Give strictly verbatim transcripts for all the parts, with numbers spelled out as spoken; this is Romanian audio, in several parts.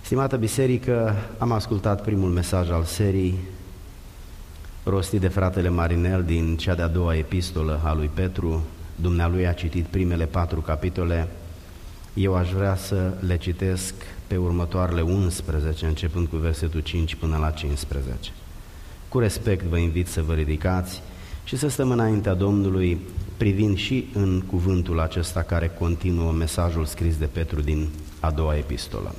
Stimată biserică, am ascultat primul mesaj al serii rostit de fratele Marinel din cea de-a doua epistolă a lui Petru. Dumnealui a citit primele patru capitole. Eu aș vrea să le citesc pe următoarele unsprezece, începând cu versetul cinci până la cincisprezece. Cu respect vă invit să vă ridicați și să stăm înaintea Domnului, privind și în cuvântul acesta care continuă mesajul scris de Petru din a doua epistolă.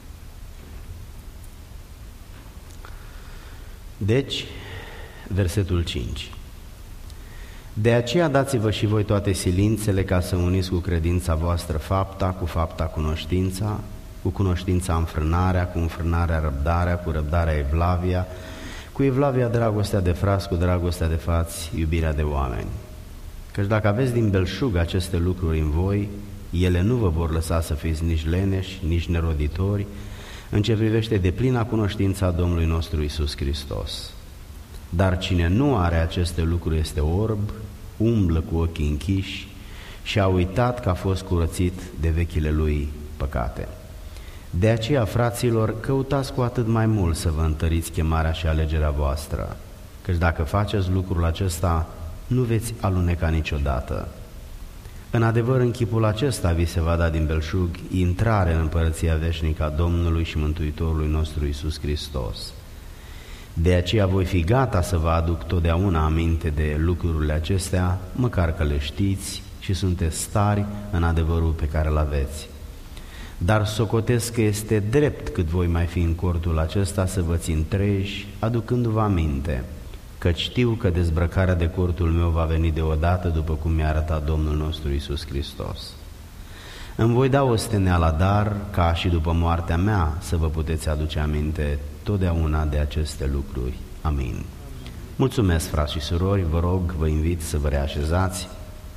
Deci, versetul cinci. De aceea dați-vă și voi toate silințele ca să uniți cu credința voastră fapta, cu fapta cunoștința, cu cunoștința înfrânarea, cu înfrânarea răbdarea, cu răbdarea evlavia, cu evlavia dragostea de frați, cu dragostea de fați, iubirea de oameni. Căci dacă aveți din belșug aceste lucruri în voi, ele nu vă vor lăsa să fiți nici leneși, nici neroditori, în ce privește deplina cunoștința Domnului nostru Iisus Hristos. Dar cine nu are aceste lucruri este orb, umblă cu ochii închiși și a uitat că a fost curățit de vechile lui păcate. De aceea, fraților, căutați cu atât mai mult să vă întăriți chemarea și alegerea voastră, căci dacă faceți lucrul acesta, nu veți aluneca niciodată. În adevăr, în chipul acesta vi se va da din belșug intrare în împărăția veșnică a Domnului și Mântuitorului nostru Iisus Hristos. De aceea voi fi gata să vă aduc totdeauna aminte de lucrurile acestea, măcar că le știți și sunteți stari în adevărul pe care îl aveți. Dar socotesc că este drept cât voi mai fi în cortul acesta să vă țin treji, aducându-vă aminte, că știu că dezbrăcarea de cortul meu va veni deodată, după cum mi-a arătat Domnul nostru Iisus Hristos. Îmi voi da osteneala, dar ca și după moartea mea să vă puteți aduce aminte totdeauna de aceste lucruri. Amin. Mulțumesc, frați și surori, vă rog, vă invit să vă reașezați.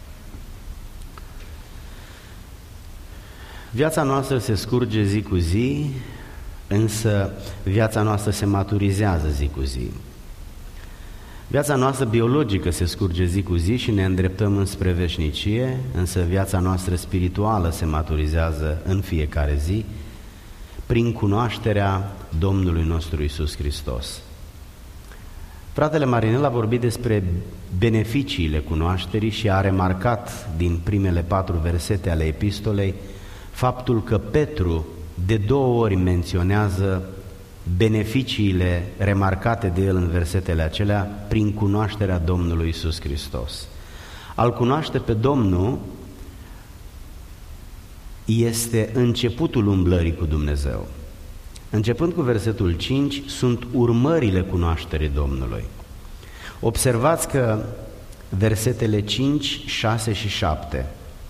Viața noastră se scurge zi cu zi, însă viața noastră se maturizează zi cu zi. Viața noastră biologică se scurge zi cu zi și ne îndreptăm înspre veșnicie, însă viața noastră spirituală se maturizează în fiecare zi prin cunoașterea Domnului nostru Iisus Hristos. Fratele Marinel a vorbit despre beneficiile cunoașterii și a remarcat din primele patru versete ale epistolei faptul că Petru de două ori menționează beneficiile remarcate de el în versetele acelea prin cunoașterea Domnului Iisus Hristos. Al cunoaște pe Domnul este începutul umblării cu Dumnezeu. Începând cu versetul cinci, sunt urmările cunoașterii Domnului. Observați că versetele cinci, șase și șapte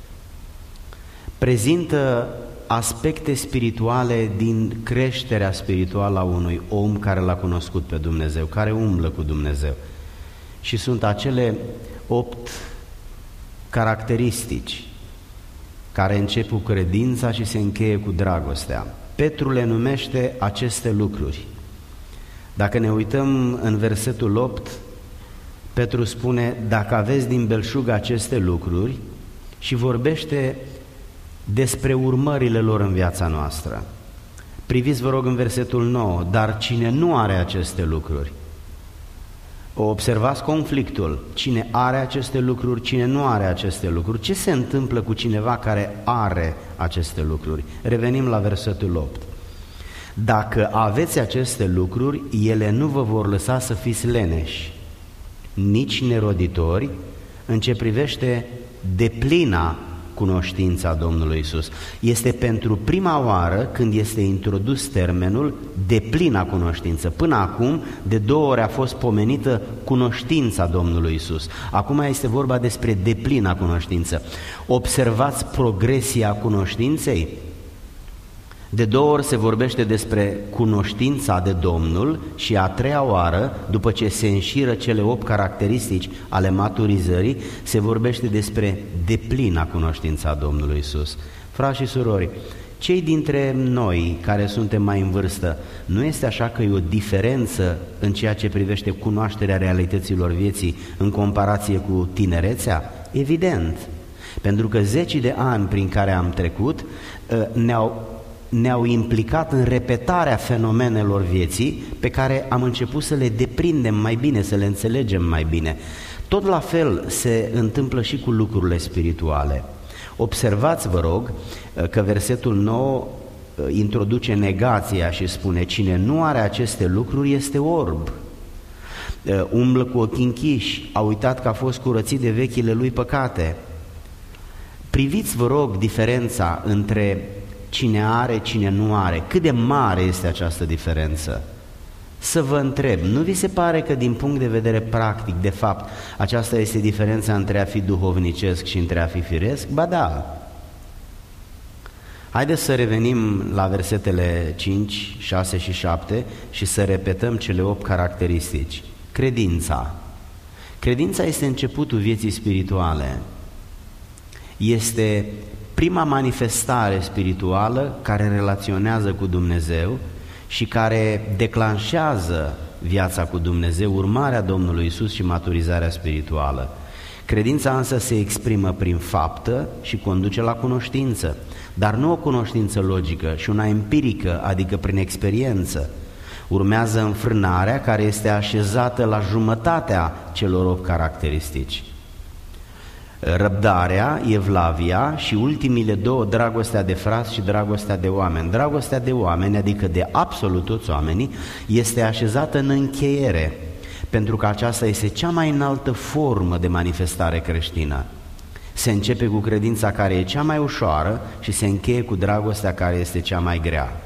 prezintă aspecte spirituale din creșterea spirituală a unui om care l-a cunoscut pe Dumnezeu, care umblă cu Dumnezeu. Și sunt acele opt caracteristici care încep cu credința și se încheie cu dragostea. Petru le numește aceste lucruri. Dacă ne uităm în versetul opt, Petru spune, dacă aveți din belșug aceste lucruri, și vorbește despre urmările lor în viața noastră. Priviți, vă rog, în versetul nouă, dar cine nu are aceste lucruri, observați conflictul, cine are aceste lucruri, cine nu are aceste lucruri, ce se întâmplă cu cineva care are aceste lucruri? Revenim la versetul opt. Dacă aveți aceste lucruri, ele nu vă vor lăsa să fiți leneși, nici neroditori, în ce privește deplina cunoștința Domnului Iisus. Este pentru prima oară când este introdus termenul deplina cunoștință. Până acum, de două ori a fost pomenită cunoștința Domnului Iisus. Acum este vorba despre deplina cunoștință. Observați progresia cunoștinței? De două ori se vorbește despre cunoștința de Domnul și a treia oară, după ce se înșiră cele opt caracteristici ale maturizării, se vorbește despre deplina cunoștința Domnului Iisus. Frați și surori, cei dintre noi care suntem mai în vârstă, nu este așa că e o diferență în ceea ce privește cunoașterea realităților vieții în comparație cu tinerețea? Evident, pentru că zecii de ani prin care am trecut ne-au ne-au implicat în repetarea fenomenelor vieții pe care am început să le deprindem mai bine, să le înțelegem mai bine. Tot la fel se întâmplă și cu lucrurile spirituale. Observați, vă rog, că versetul nouă introduce negația și spune: cine nu are aceste lucruri este orb, umblă cu ochii închiși, a uitat că a fost curățit de vechile lui păcate. Priviți, vă rog, diferența între cine are, cine nu are. Cât de mare este această diferență? Să vă întreb, nu vi se pare că din punct de vedere practic, de fapt, aceasta este diferența între a fi duhovnicesc și între a fi firesc? Ba da. Haideți să revenim la versetele cinci, șase și șapte și să repetăm cele opt caracteristici. Credința. Credința este începutul vieții spirituale. Este prima manifestare spirituală care relaționează cu Dumnezeu și care declanșează viața cu Dumnezeu, urmarea Domnului Iisus și maturizarea spirituală. Credința însă se exprimă prin faptă și conduce la cunoștință, dar nu o cunoștință logică și una empirică, adică prin experiență. Urmează înfrânarea, care este așezată la jumătatea celor opt caracteristici. Răbdarea, evlavia și ultimile două, dragostea de frați și dragostea de oameni. Dragostea de oameni, adică de absolut toți oamenii, este așezată în încheiere, pentru că aceasta este cea mai înaltă formă de manifestare creștină. Se începe cu credința care e cea mai ușoară și se încheie cu dragostea care este cea mai grea.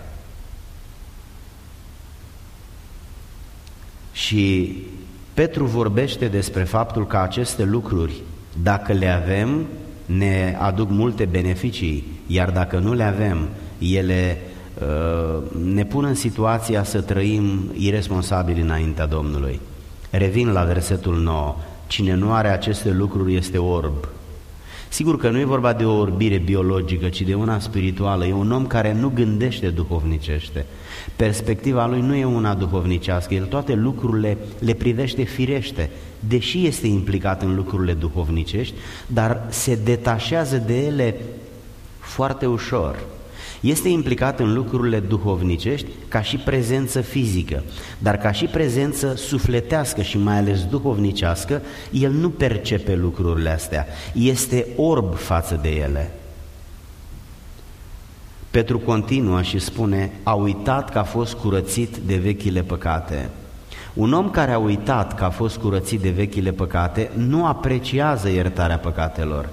Și Petru vorbește despre faptul că aceste lucruri, dacă le avem, ne aduc multe beneficii, iar dacă nu le avem, ele uh, ne pun în situația să trăim irresponsabil înaintea Domnului. Revin la versetul nouă. Cine nu are aceste lucruri este orb. Sigur că nu e vorba de o orbire biologică, ci de una spirituală. E un om care nu gândește duhovnicește. Perspectiva lui nu e una duhovnicească, el toate lucrurile le privește firește, deși este implicat în lucrurile duhovnicești, dar se detașează de ele foarte ușor. Este implicat în lucrurile duhovnicești ca și prezență fizică, dar ca și prezență sufletească și mai ales duhovnicească, el nu percepe lucrurile astea, este orb față de ele. Petru continuă și spune: a uitat că a fost curățit de vechile păcate. Un om care a uitat că a fost curățit de vechile păcate nu apreciază iertarea păcatelor,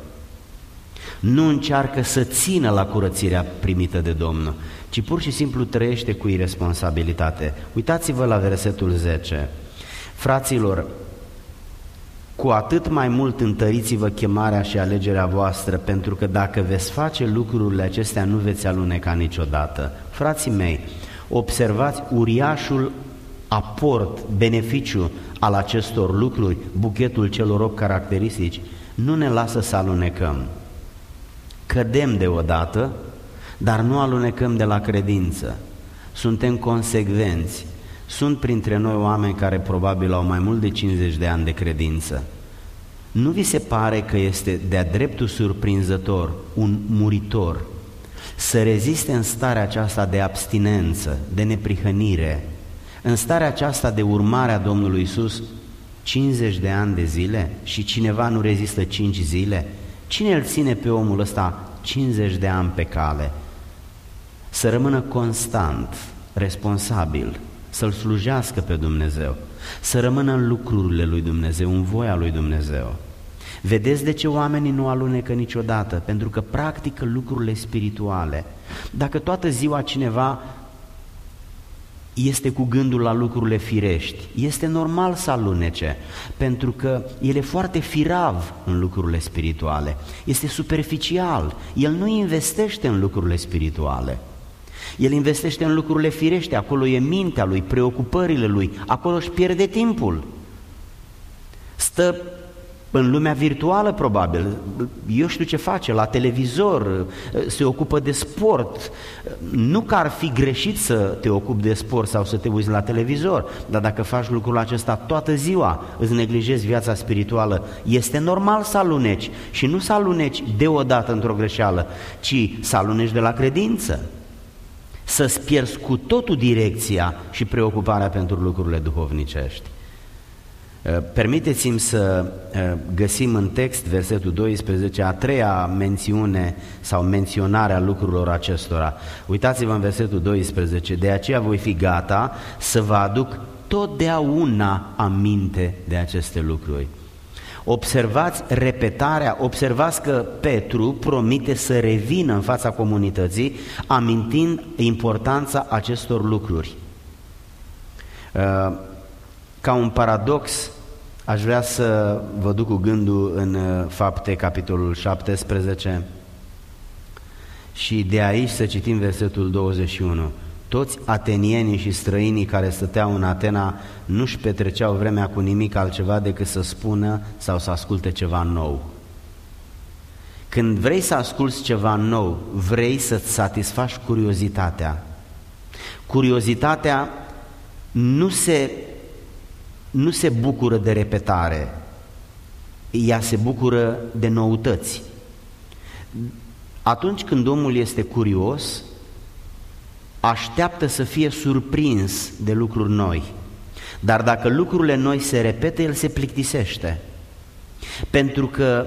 nu încearcă să țină la curățirea primită de Domnul, ci pur și simplu trăiește cu iresponsabilitate. Uitați-vă la versetul zece. Fraților, cu atât mai mult întăriți-vă chemarea și alegerea voastră, pentru că dacă veți face lucrurile acestea, nu veți aluneca niciodată. Frații mei, observați uriașul aport, beneficiu al acestor lucruri, buchetul celor opt caracteristici, nu ne lasă să alunecăm. Cădem deodată, dar nu alunecăm de la credință. Suntem consecvenți. Sunt printre noi oameni care probabil au mai mult de cincizeci de ani de credință. Nu vi se pare că este de-a dreptul surprinzător un muritor să reziste în starea aceasta de abstinență, de neprihănire, în starea aceasta de urmare a Domnului Iisus cincizeci de ani de zile și cineva nu rezistă cinci zile? Cine îl ține pe omul ăsta cincizeci de ani pe cale? Să rămână constant, responsabil, să-L slujească pe Dumnezeu, să rămână în lucrurile lui Dumnezeu, în voia lui Dumnezeu. Vedeți de ce oamenii nu alunecă niciodată? Pentru că practică lucrurile spirituale. Dacă toată ziua cineva este cu gândul la lucrurile firești, este normal să alunece, pentru că el e foarte firav în lucrurile spirituale, este superficial, el nu investește în lucrurile spirituale, el investește în lucrurile firești, acolo e mintea lui, preocupările lui, acolo își pierde timpul, stă în lumea virtuală probabil, eu știu ce face, la televizor, se ocupă de sport. Nu că ar fi greșit să te ocupi de sport sau să te uiți la televizor, dar dacă faci lucrul acesta toată ziua, îți neglijezi viața spirituală, este normal să aluneci și nu să aluneci deodată într-o greșeală, ci să aluneci de la credință. să-ți pierzi cu totul direcția și preocuparea pentru lucrurile duhovnicești. Permiteți-mi să găsim în text, versetul doisprezece, a treia mențiune sau menționarea lucrurilor acestora. Uitați-vă în versetul doisprezece, de aceea voi fi gata să vă aduc totdeauna aminte de aceste lucruri. Observați repetarea, observați că Petru promite să revină în fața comunității, amintind importanța acestor lucruri. Ca un paradox, aș vrea să vă duc cu gândul în Fapte, capitolul șaptesprezece, și de aici să citim versetul douăzeci și unu. Toți atenienii și străinii care stăteau în Atena nu-și petreceau vremea cu nimic altceva decât să spună sau să asculte ceva nou. Când vrei să asculți ceva nou, vrei să-ți satisfaci curiozitatea. Curiozitatea nu se, nu se bucură de repetare, ea se bucură de noutăți. Atunci când omul este curios, așteaptă să fie surprins de lucruri noi. Dar dacă lucrurile noi se repete, el se plictisește. Pentru că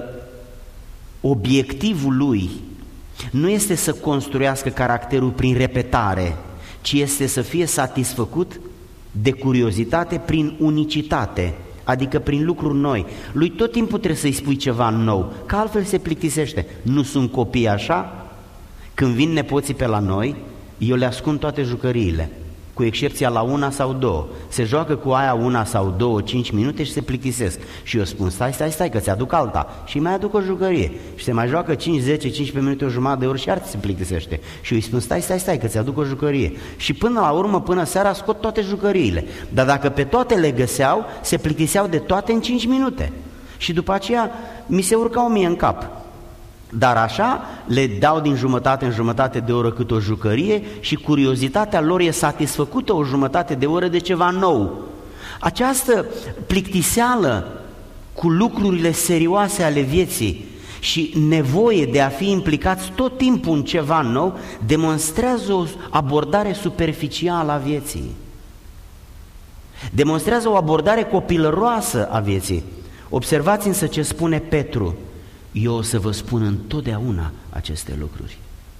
obiectivul lui nu este să construiască caracterul prin repetare, ci este să fie satisfăcut de curiozitate prin unicitate, adică prin lucruri noi. Lui tot timpul trebuie să-i spui ceva nou, că altfel se plictisește. Nu sunt copii așa? Când vin nepoții pe la noi, eu le ascund toate jucăriile, cu excepția la una sau două. Se joacă cu aia una sau două, cinci minute și se plictisesc. Și eu spun, stai, stai, stai, că ți-aduc alta. Și mai aduc o jucărie. Și se mai joacă cinci, zece, cincisprezece minute, o jumătate de ori și iar se plictisește. Și eu îi spun, stai, stai, stai, că ți-aduc o jucărie. Și până la urmă, până seara, scot toate jucăriile. Dar dacă pe toate le găseau, se plictiseau de toate în cinci minute. Și după aceea mi se urcau mie în cap. Dar așa le dau din jumătate în jumătate de oră cât o jucărie și curiozitatea lor e satisfăcută o jumătate de oră de ceva nou. Această plictiseală cu lucrurile serioase ale vieții și nevoie de a fi implicați tot timpul în ceva nou demonstrează o abordare superficială a vieții. Demonstrează o abordare copilăroasă a vieții. Observați însă ce spune Petru. Eu o să vă spun întotdeauna aceste lucruri.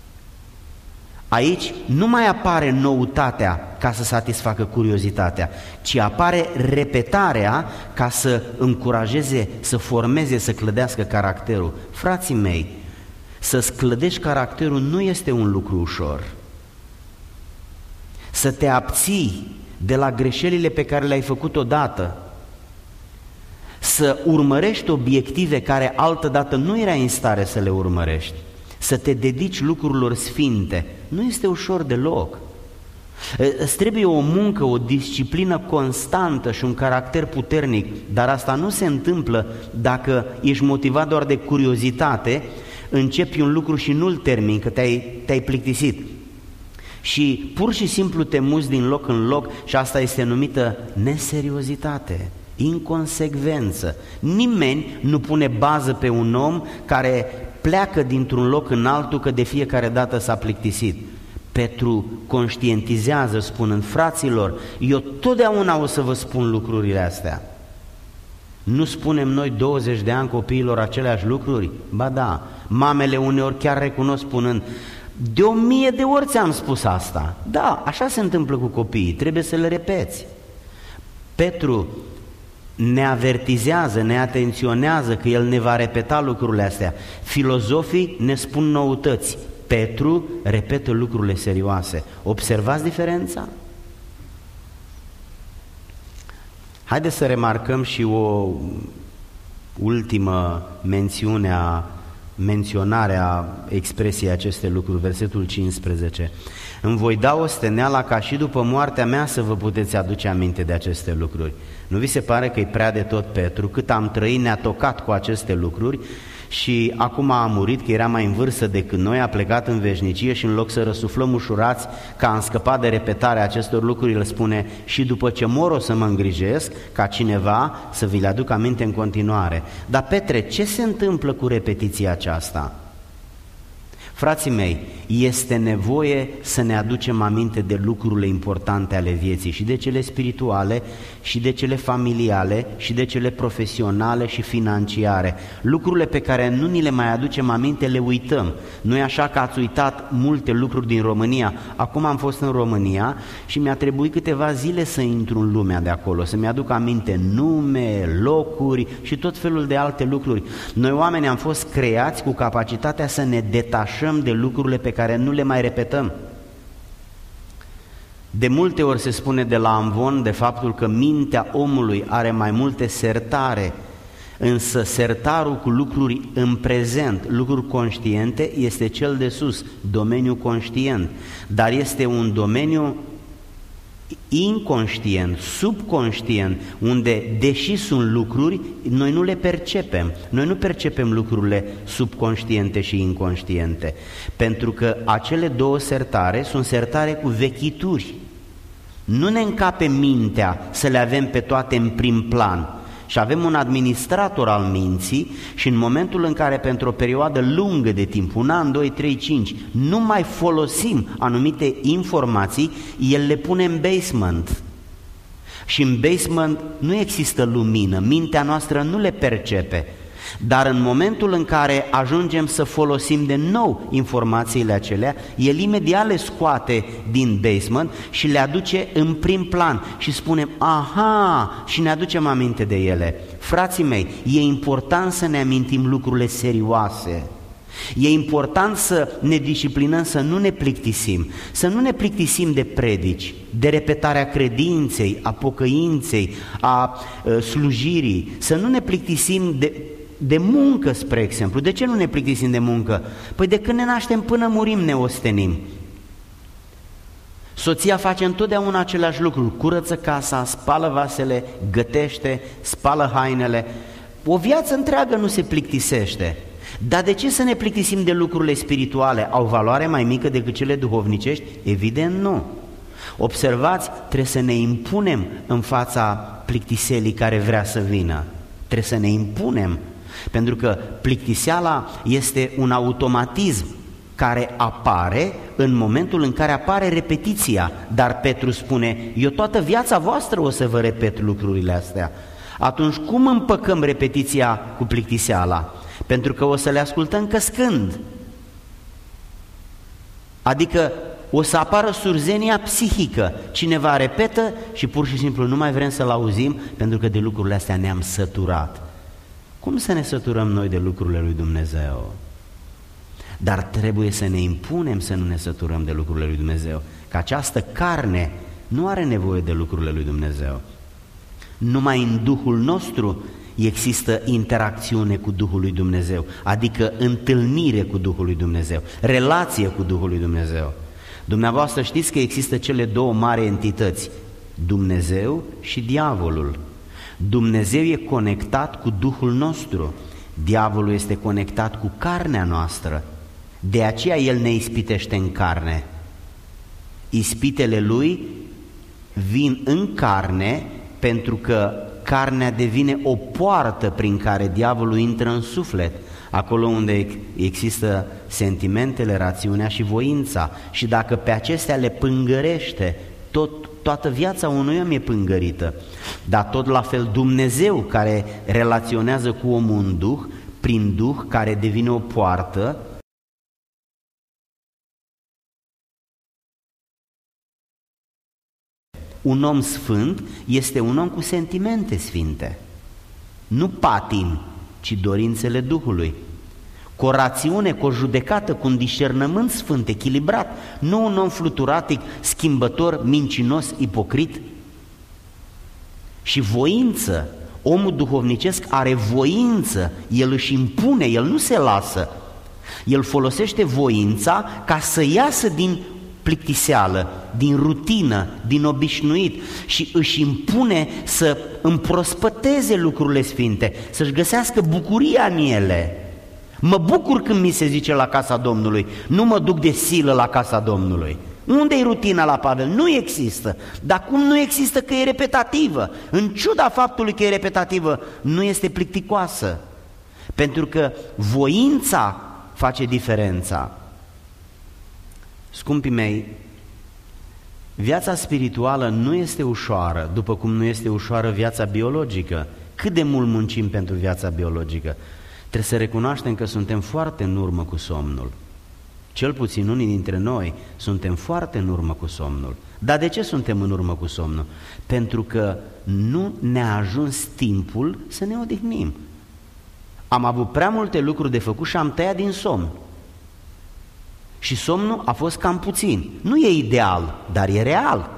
Aici nu mai apare noutatea ca să satisfacă curiozitatea, ci apare repetarea ca să încurajeze, să formeze, să clădească caracterul. Frații mei, să-ți clădești caracterul nu este un lucru ușor. Să te abții de la greșelile pe care le-ai făcut odată, să urmărești obiective care altădată nu erai în stare să le urmărești, să te dedici lucrurilor sfinte, nu este ușor deloc. Îți trebuie o muncă, o disciplină constantă și un caracter puternic, dar asta nu se întâmplă dacă ești motivat doar de curiozitate, începi un lucru și nu-l termini, că te-ai, te-ai plictisit. Și pur și simplu te muți din loc în loc și asta este numită neseriozitate, inconsecvență. Nimeni nu pune bază pe un om care pleacă dintr-un loc în altul că de fiecare dată s-a plictisit. Petru conștientizează spunând, fraților, eu totdeauna o să vă spun lucrurile astea. Nu spunem noi douăzeci de ani copiilor aceleași lucruri? Ba da, mamele uneori chiar recunosc spunând, de o mie de ori ți-am spus asta. Da, așa se întâmplă cu copiii, trebuie să le repeți. Petru ne avertizează, ne atenționează că el ne va repeta lucrurile astea. Filozofii ne spun noutăți, Petru repetă lucrurile serioase. Observați diferența? Haideți să remarcăm și o ultimă mențiune a menționarea expresiei aceste lucruri, versetul cincisprezece. Îmi voi da o steneală ca și după moartea mea să vă puteți aduce aminte de aceste lucruri. Nu vi se pare că e prea de tot Petru? Cât am trăit ne-a tocat cu aceste lucruri și acum a murit, că era mai în vârstă decât noi, a plecat în veșnicie și în loc să răsuflăm ușurați că am scăpat de repetarea acestor lucruri, el spune, și după ce mor o să mă îngrijesc ca cineva să vi le aduc aminte în continuare. Dar Petre, ce se întâmplă cu repetiția aceasta? Frații mei, este nevoie să ne aducem aminte de lucrurile importante ale vieții, și de cele spirituale, și de cele familiale, și de cele profesionale și financiare. Lucrurile pe care nu ni le mai aducem aminte le uităm. Nu e așa că ați uitat multe lucruri din România? Acum am fost în România și mi-a trebuit câteva zile să intru în lumea de acolo, să-mi aduc aminte nume, locuri și tot felul de alte lucruri. Noi oamenii am fost creați cu capacitatea să ne detașăm de lucrurile pe care nu le mai repetăm. De multe ori se spune de la Amvon de faptul că mintea omului are mai multe sertare, însă sertarul cu lucruri în prezent, lucruri conștiente, este cel de sus, domeniul conștient, dar este un domeniu inconștient, subconștient, unde, deși sunt lucruri, noi nu le percepem. Noi nu percepem lucrurile subconștiente și inconștiente, pentru că acele două sertare sunt sertare cu vechituri. Nu ne încape mintea să le avem pe toate în prim plan. Și avem un administrator al minții și în momentul în care pentru o perioadă lungă de timp, un an, doi, trei, cinci, nu mai folosim anumite informații, el le pune în basement. Și în basement nu există lumină, mintea noastră nu le percepe. Dar în momentul în care ajungem să folosim de nou informațiile acelea, el imediat le scoate din basement și le aduce în prim plan și spunem, aha, și ne aducem aminte de ele. Frații mei, e important să ne amintim lucrurile serioase. E important să ne disciplinăm, să nu ne plictisim, să nu ne plictisim de predici, de repetarea credinței, a pocăinței, a uh, slujirii, să nu ne plictisim de... de muncă, spre exemplu. De ce nu ne plictisim de muncă? Păi de când ne naștem până murim ne ostenim. Soția face întotdeauna același lucru, curăță casa, spală vasele, gătește, spală hainele. O viață întreagă nu se plictisește. Dar de ce să ne plictisim de lucrurile spirituale? Au valoare mai mică decât cele duhovnicești? Evident nu. Observați, trebuie să ne impunem în fața plictiselii care vrea să vină. Trebuie să ne impunem. Pentru că plictiseala este un automatism care apare în momentul în care apare repetiția. Dar Petru spune, eu toată viața voastră o să vă repet lucrurile astea. Atunci cum împăcăm repetiția cu plictiseala? Pentru că o să le ascultăm căscând. Adică o să apară surzenia psihică. Cineva repetă și pur și simplu nu mai vrem să-l auzim, pentru că de lucrurile astea ne-am săturat. Cum să ne săturăm noi de lucrurile lui Dumnezeu? Dar trebuie să ne impunem să nu ne săturăm de lucrurile lui Dumnezeu, că această carne nu are nevoie de lucrurile lui Dumnezeu. Numai în Duhul nostru există interacțiune cu Duhul lui Dumnezeu, adică întâlnire cu Duhul lui Dumnezeu, relație cu Duhul lui Dumnezeu. Dumneavoastră știți că există cele două mari entități, Dumnezeu și diavolul. Dumnezeu e conectat cu Duhul nostru, diavolul este conectat cu carnea noastră, de aceea el ne ispitește în carne. Ispitele lui vin în carne pentru că carnea devine o poartă prin care diavolul intră în suflet, acolo unde există sentimentele, rațiunea și voința, și dacă pe acestea le pângărește, tot, toată viața unui om e pângărită. Dar tot la fel Dumnezeu, care relaționează cu omul în Duh, prin Duh, care devine o poartă, un om sfânt este un om cu sentimente sfinte, nu patim, ci dorințele Duhului, cu o rațiune, cu o judecată, cu un discernământ sfânt, echilibrat, nu un om fluturatic, schimbător, mincinos, ipocrit. Și voință, omul duhovnicesc are voință, el își impune, el nu se lasă, el folosește voința ca să iasă din plictiseală, din rutină, din obișnuit și își impune să împrospăteze lucrurile sfinte, să-și găsească bucuria în ele. Mă bucur când mi se zice la casa Domnului, nu mă duc de silă la casa Domnului. Unde-i rutina la Pavel? Nu există. Dar cum nu există? Că e repetativă. În ciuda faptului că e repetativă, nu este plicticoasă. Pentru că voința face diferența. Scumpii mei, viața spirituală nu este ușoară, după cum nu este ușoară viața biologică. Cât de mult muncim pentru viața biologică? Trebuie să recunoaștem că suntem foarte în urmă cu somnul. Cel puțin unii dintre noi suntem foarte în urmă cu somnul. Dar de ce suntem în urmă cu somnul? Pentru că nu ne-a ajuns timpul să ne odihnim. Am avut prea multe lucruri de făcut și am tăiat din somn. Și somnul a fost cam puțin. Nu e ideal, dar e real.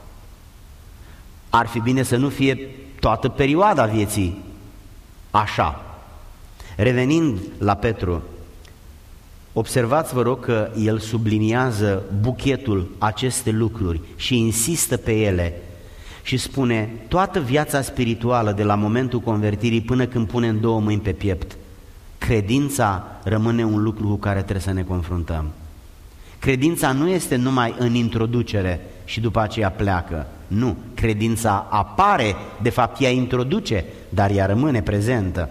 Ar fi bine să nu fie toată perioada vieții așa. Revenind la Petru, observați, vă rog, că el subliniază buchetul aceste lucruri și insistă pe ele și spune: toată viața spirituală de la momentul convertirii până când punem două mâini pe piept, credința rămâne un lucru cu care trebuie să ne confruntăm. Credința nu este numai în introducere și după aceea pleacă. Nu, credința apare, de fapt ea introduce, dar ea rămâne prezentă.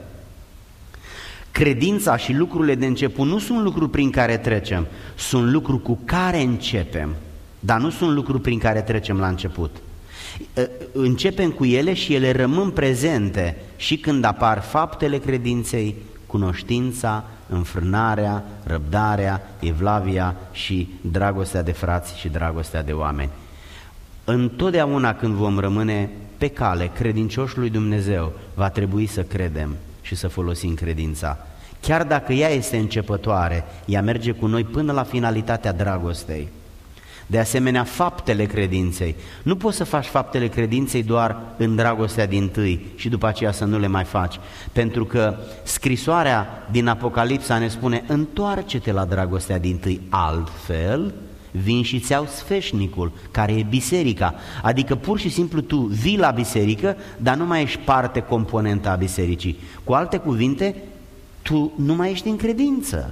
Credința și lucrurile de început nu sunt lucruri prin care trecem, sunt lucruri cu care începem, dar nu sunt lucruri prin care trecem la început. Începem cu ele și ele rămân prezente și când apar faptele credinței, cunoștința, înfrânarea, răbdarea, evlavia și dragostea de frați și dragostea de oameni. Întotdeauna când vom rămâne pe cale credincioși lui Dumnezeu, va trebui să credem și să folosim credința. Chiar dacă ea este începătoare, ea merge cu noi până la finalitatea dragostei. De asemenea, faptele credinței. Nu poți să faci faptele credinței doar în dragostea dintâi și după aceea să nu le mai faci. Pentru că scrisoarea din Apocalipsa ne spune: întoarce-te la dragostea dintâi, altfel vin și ți iau sfeșnicul, care e biserica. Adică pur și simplu tu vii la biserică, dar nu mai ești parte componentă a bisericii. Cu alte cuvinte, tu nu mai ești în credință.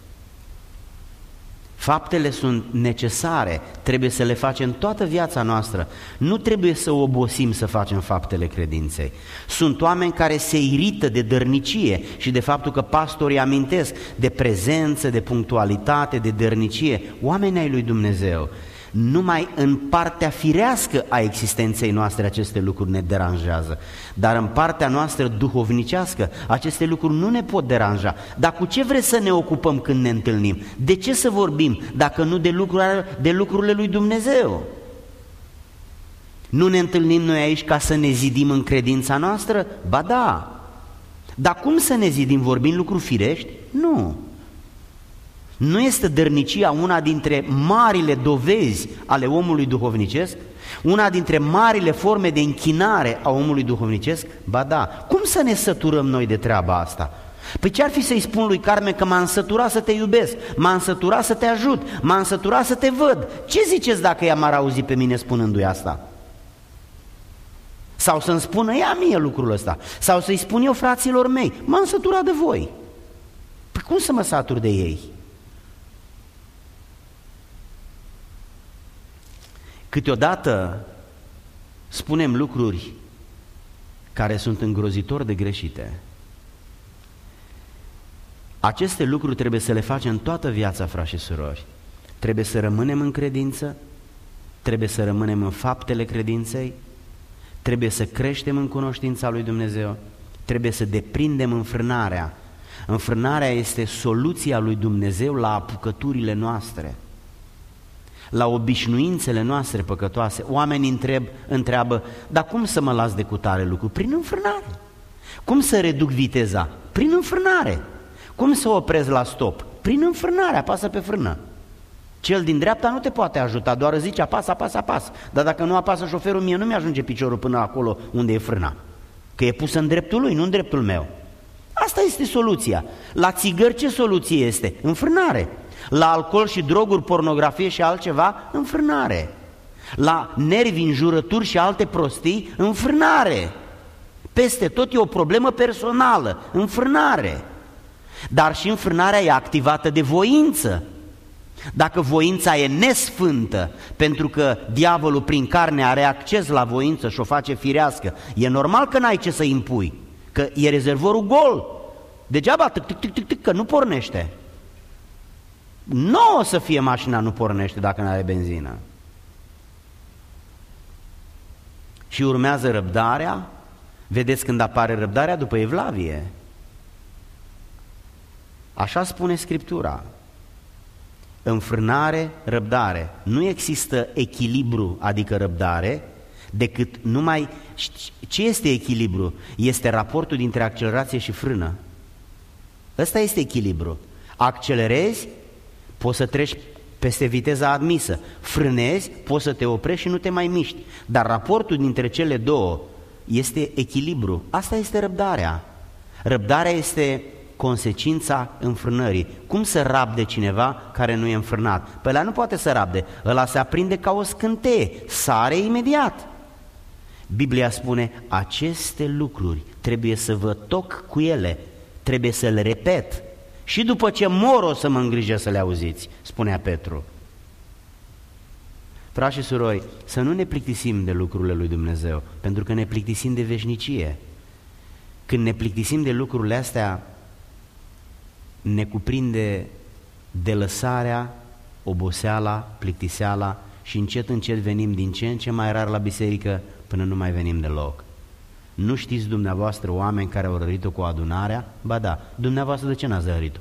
Faptele sunt necesare, trebuie să le facem toată viața noastră. Nu trebuie să obosim să facem faptele credinței. Sunt oameni care se irită de dărnicie și de faptul că pastorii amintesc de prezență, de punctualitate, de dărnicie. Oamenii ai lui Dumnezeu. Numai în partea firească a existenței noastre aceste lucruri ne deranjează, dar în partea noastră duhovnicească aceste lucruri nu ne pot deranja. Dar cu ce vreți să ne ocupăm când ne întâlnim? De ce să vorbim dacă nu de lucrurile, de lucrurile lui Dumnezeu? Nu ne întâlnim noi aici ca să ne zidim în credința noastră? Ba da! Dar cum să ne zidim? Vorbim lucruri firești? Nu! Nu este dărnicia una dintre marile dovezi ale omului duhovnicesc? Una dintre marile forme de închinare a omului duhovnicesc? Ba da! Cum să ne săturăm noi de treaba asta? Păi ce-ar fi să-i spun lui Carmen că m-am săturat să te iubesc, m-am săturat să te ajut, m-am săturat să te văd? Ce ziceți dacă ea m-ar auzi pe mine spunându-i asta? Sau să-mi spună ea mie lucrul ăsta? Sau să-i spun eu fraților mei: m-am săturat de voi? Păi cum să mă satur de ei? Câteodată spunem lucruri care sunt îngrozitor de greșite. Aceste lucruri trebuie să le facem toată viața, frați și surori. Trebuie să rămânem în credință, trebuie să rămânem în faptele credinței, trebuie să creștem în cunoștința lui Dumnezeu, trebuie să deprindem înfrânarea. Înfrânarea este soluția lui Dumnezeu la apucăturile noastre, la obișnuințele noastre păcătoase. Oamenii întreb, întreabă: dar cum să mă las de cutare lucru? Prin înfrânare. Cum să reduc viteza? Prin înfrânare. Cum să opresc la stop? Prin înfrânare, apasă pe frână. Cel din dreapta nu te poate ajuta, doar zice apasă, apasă, apasă. Dar dacă nu apasă șoferul, mie nu mi-ajunge piciorul până acolo unde e frâna, că e pusă în dreptul lui, nu în dreptul meu. Asta este soluția. La țigări ce soluție este? Înfrânare. La alcool și droguri, pornografie și altceva? Înfrânare. La nervi, înjurături și alte prostii? Înfrânare. Peste tot e o problemă personală, înfrânare. Dar și înfrânarea e activată de voință. Dacă voința e nesfântă, pentru că diavolul prin carne are acces la voință și o face firească, e normal că n-ai ce să impui, că e rezervorul gol. Degeaba tic, tic, tic, tic, tic, că nu pornește. nouă să fie mașina nu pornește dacă nu are benzină. Și urmează răbdarea. Vedeți când apare răbdarea? După evlavie. Așa spune Scriptura. Înfrânare, răbdare. Nu există echilibru, adică răbdare, decât numai... Ce este echilibru? Este raportul dintre accelerație și frână. Ăsta este echilibru. Accelerezi, poți să treci peste viteza admisă. Frânezi, poți să te oprești și nu te mai miști. Dar raportul dintre cele două este echilibru. Asta este răbdarea. Răbdarea este consecința înfrânării. Cum să rabde cineva care nu e înfrânat? Păi ăla nu poate să rabde. Ăla se aprinde ca o scânteie. Sare imediat. Biblia spune, aceste lucruri trebuie să vă toc cu ele, trebuie să le repet. Și după ce mor o să mă îngrijă să le auziți, spunea Petru. Frați și surori, să nu ne plictisim de lucrurile lui Dumnezeu, pentru că ne plictisim de veșnicie. Când ne plictisim de lucrurile astea, ne cuprinde delăsarea, oboseala, plictiseala și încet, încet venim din ce în ce mai rar la biserică până nu mai venim deloc. Nu știți dumneavoastră oameni care au rărit-o cu adunarea? Ba da, dumneavoastră de ce n-ați rărit-o?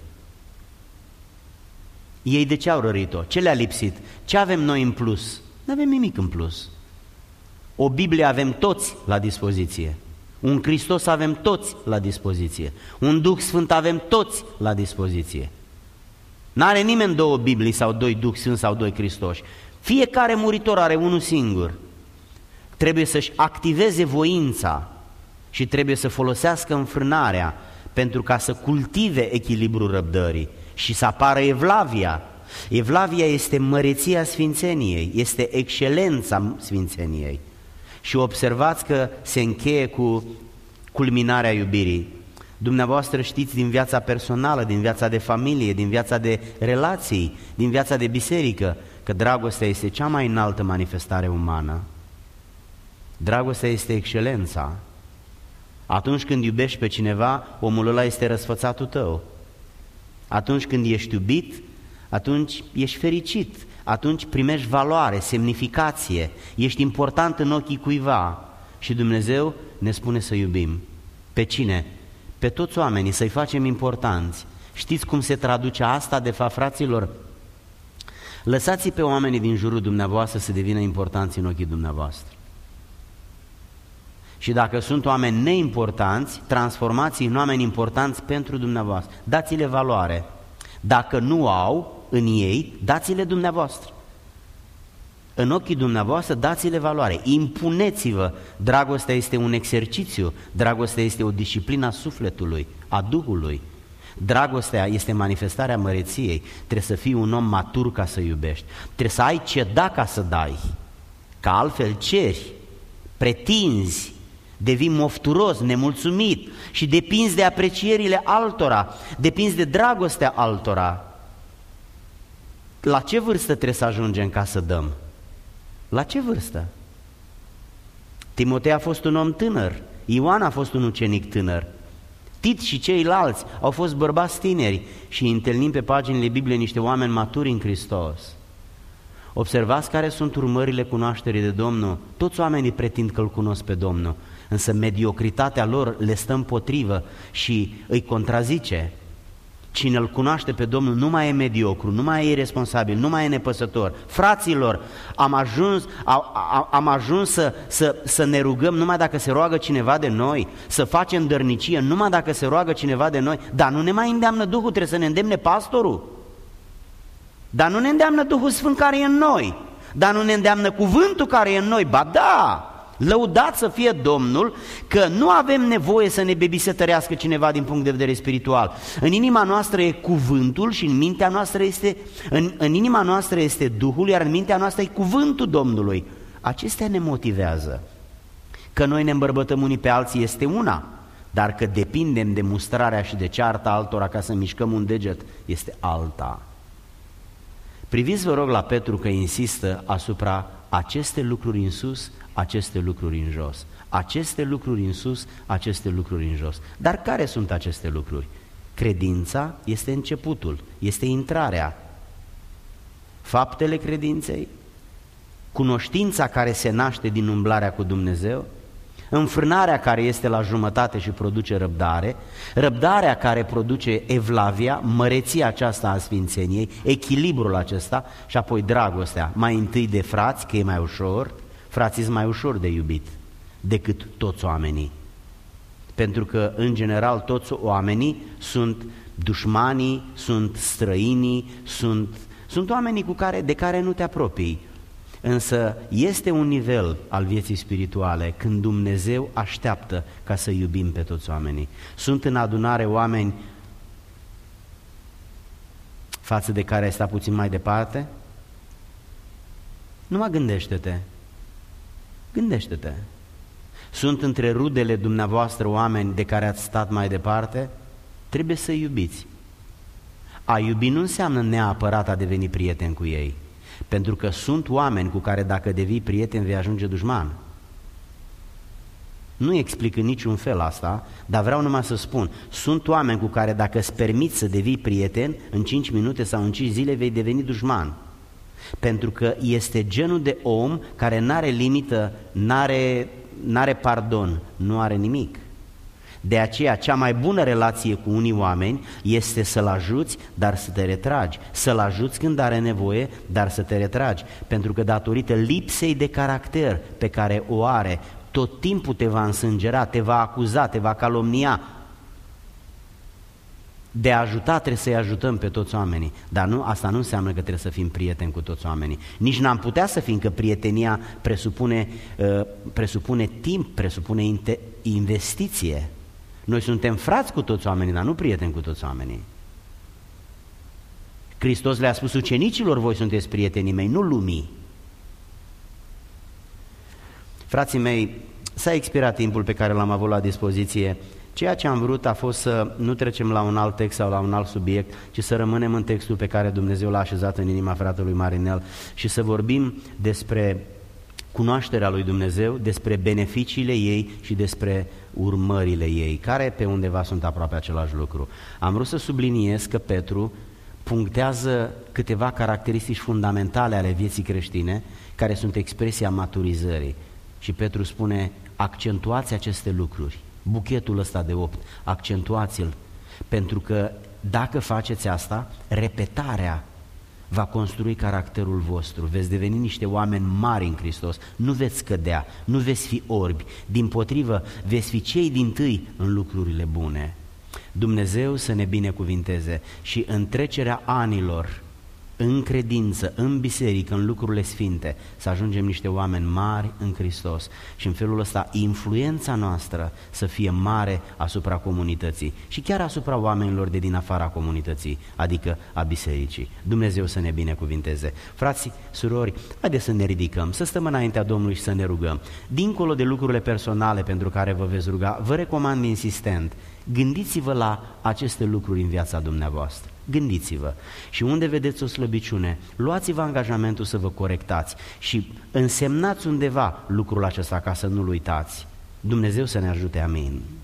Ei de ce au rărit-o? Ce le-a lipsit? Ce avem noi în plus? Nu avem nimic în plus. O Biblie avem toți la dispoziție. Un Hristos avem toți la dispoziție. Un Duh Sfânt avem toți la dispoziție. N-are nimeni două Biblii sau doi Duh Sfânt sau doi Hristoși. Fiecare muritor are unul singur. Trebuie să-și activeze voința și trebuie să folosească înfrânarea pentru ca să cultive echilibrul răbdării și să apară evlavia. Evlavia este măreția sfințeniei, este excelența sfințeniei. Și observați că se încheie cu culminarea iubirii. Dumneavoastră știți din viața personală, din viața de familie, din viața de relații, din viața de biserică, că dragostea este cea mai înaltă manifestare umană. Dragostea este excelența. Atunci când iubești pe cineva, omul ăla este răsfățatul tău. Atunci când ești iubit, atunci ești fericit, atunci primești valoare, semnificație, ești important în ochii cuiva. Și Dumnezeu ne spune să iubim. Pe cine? Pe toți oamenii, să-i facem importanți. Știți cum se traduce asta, de fapt, fraților? Lăsați pe oamenii din jurul dumneavoastră să devină importanți în ochii dumneavoastră. Și dacă sunt oameni neimportanți, transformați-i în oameni importanți pentru dumneavoastră. Dați-le valoare. Dacă nu au în ei, dați-le dumneavoastră. În ochii dumneavoastră dați-le valoare. Impuneți-vă. Dragostea este un exercițiu. Dragostea este o disciplină a sufletului, a Duhului. Dragostea este manifestarea măreției. Trebuie să fii un om matur ca să iubești. Trebuie să ai ce da ca să dai. Că altfel ceri, pretinzi, devii mofturos, nemulțumit și depinzi de aprecierile altora, depinzi de dragostea altora. La ce vârstă trebuie să ajungem ca să dăm? La ce vârstă? Timotei a fost un om tânăr, Ioan a fost un ucenic tânăr, Tit și ceilalți au fost bărbați tineri și întâlnim pe paginile Bibliei niște oameni maturi în Hristos. Observați care sunt urmările cunoașterii de Domnul. Toți oamenii pretind că îl cunosc pe Domnul, însă mediocritatea lor le stă împotrivă și îi contrazice. Cine îl cunoaște pe Domnul nu mai e mediocru, nu mai e irresponsabil, nu mai e nepăsător. Fraților, am ajuns, am, am ajuns să, să, să ne rugăm numai dacă se roagă cineva de noi, să facem dărnicie numai dacă se roagă cineva de noi, dar nu ne mai îndeamnă Duhul, trebuie să ne îndemne pastorul. Dar nu ne îndeamnă Duhul Sfânt care e în noi, dar nu ne îndeamnă cuvântul care e în noi. Ba da, lăudat să fie Domnul că nu avem nevoie să ne babysetărească cineva din punct de vedere spiritual. În inima noastră e cuvântul și în mintea noastră este, în, în inima noastră este Duhul, iar în mintea noastră e cuvântul Domnului. Acestea ne motivează. Că noi ne îmbărbătăm unii pe alții este una, dar că depindem de mustrarea și de cearta altora ca să mișcăm un deget este alta. Priviți, vă rog, la Petru că insistă asupra aceste lucruri în sus, aceste lucruri în jos. Aceste lucruri în sus, aceste lucruri în jos. Dar care sunt aceste lucruri? Credința este începutul, este intrarea. faptele credinței, cunoștința care se naște din umblarea cu Dumnezeu, înfrânarea care este la jumătate și produce răbdare, răbdarea care produce evlavia, măreția aceasta a sfințeniei, echilibrul acesta și apoi dragostea, mai întâi de frați, că e mai ușor, frații sunt mai ușor de iubit decât toți oamenii. Pentru că, în general, toți oamenii sunt dușmanii, sunt străinii, sunt, sunt oamenii cu care, de care nu te apropii. Însă este un nivel al vieții spirituale când Dumnezeu așteaptă ca să iubim pe toți oamenii. Sunt în adunare oameni față de care ai stat puțin mai departe? Numai gândește-te. Gândește-te. Sunt între rudele dumneavoastră oameni de care ați stat mai departe? Trebuie să iubiți. A iubi nu înseamnă neapărat a deveni prieten cu ei, pentru că sunt oameni cu care dacă devii prieten vei ajunge dușman. Nu explic în niciun fel asta, dar vreau numai să spun, sunt oameni cu care dacă îți permiți să devii prieten, în cinci minute sau în cinci zile vei deveni dușman. Pentru că este genul de om care n-are limită, n-are, n-are pardon, nu are nimic. De aceea, cea mai bună relație cu unii oameni este să-l ajuți, dar să te retragi, să-l ajuți când are nevoie, dar să te retragi, pentru că datorită lipsei de caracter pe care o are, tot timpul te va însângera, te va acuza, te va calomnia. De a ajuta trebuie să-i ajutăm pe toți oamenii, dar nu, asta nu înseamnă că trebuie să fim prieteni cu toți oamenii. Nici n-am putea să fim, că prietenia presupune, uh, presupune timp, presupune investiție. Noi suntem frați cu toți oamenii, dar nu prieteni cu toți oamenii. Hristos le-a spus ucenicilor, voi sunteți prietenii mei, nu lumii. Frații mei, s-a expirat timpul pe care l-am avut la dispoziție. Ceea ce am vrut a fost să nu trecem la un alt text sau la un alt subiect, ci să rămânem în textul pe care Dumnezeu l-a așezat în inima fratelui Marinel și să vorbim despre cunoașterea lui Dumnezeu, despre beneficiile ei și despre urmările ei, care pe undeva sunt aproape același lucru. Am vrut să subliniez că Petru punctează câteva caracteristici fundamentale ale vieții creștine, care sunt expresia maturizării. Și Petru spune, accentuați aceste lucruri, buchetul ăsta de opt, accentuați-l, pentru că dacă faceți asta, repetarea va construi caracterul vostru, veți deveni niște oameni mari în Hristos, nu veți cădea, nu veți fi orbi, dimpotrivă, veți fi cei dintâi în lucrurile bune. Dumnezeu să ne binecuvinteze și în trecerea anilor, în credință, în biserică, în lucrurile sfinte, să ajungem niște oameni mari în Hristos și în felul ăsta influența noastră să fie mare asupra comunității și chiar asupra oamenilor de din afara comunității, adică a bisericii. Dumnezeu să ne binecuvinteze. Frații, surori, haideți să ne ridicăm, să stăm înaintea Domnului și să ne rugăm. Dincolo de lucrurile personale pentru care vă veți ruga, vă recomand insistent, gândiți-vă la aceste lucruri în viața dumneavoastră. Gândiți-vă și unde vedeți o slăbiciune, luați-vă angajamentul să vă corectați și însemnați undeva lucrul acesta ca să nu-l uitați. Dumnezeu să ne ajute, amin.